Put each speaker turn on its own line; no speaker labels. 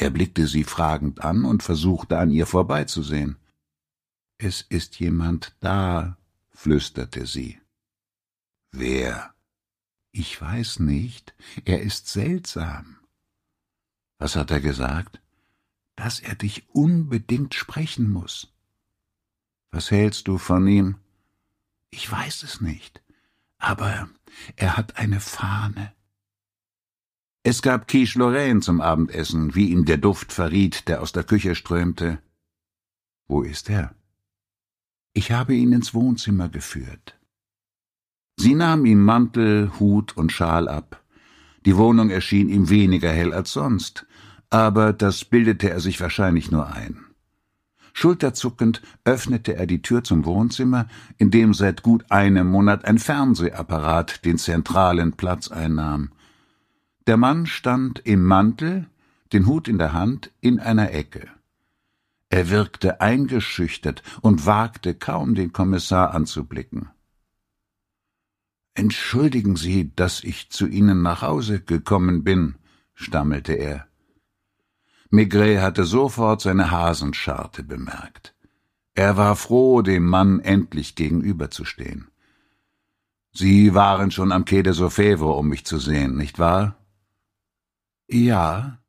Er blickte sie fragend an und versuchte, an ihr vorbeizusehen. »Es ist jemand da«, flüsterte sie. »Wer?« »Ich weiß nicht. Er ist seltsam.« »Was hat er gesagt?« »Dass er dich unbedingt sprechen muss.« »Was hältst du von ihm?« »Ich weiß es nicht, aber er hat eine Fahne.« Es gab Quiche Lorraine zum Abendessen, wie ihm der Duft verriet, der aus der Küche strömte. »Wo ist er?« »Ich habe ihn ins Wohnzimmer geführt.« Sie nahm ihm Mantel, Hut und Schal ab. Die Wohnung erschien ihm weniger hell als sonst, aber das bildete er sich wahrscheinlich nur ein. Schulterzuckend öffnete er die Tür zum Wohnzimmer, in dem seit gut einem Monat ein Fernsehapparat den zentralen Platz einnahm. Der Mann stand im Mantel, den Hut in der Hand, in einer Ecke. Er wirkte eingeschüchtert und wagte kaum, den Kommissar anzublicken. »Entschuldigen Sie, dass ich zu Ihnen nach Hause gekommen bin«, stammelte er. Maigret hatte sofort seine Hasenscharte bemerkt. Er war froh, dem Mann endlich gegenüberzustehen. »Sie waren schon am Quai de Sofèvre, um mich zu sehen, nicht wahr?« »Ja.«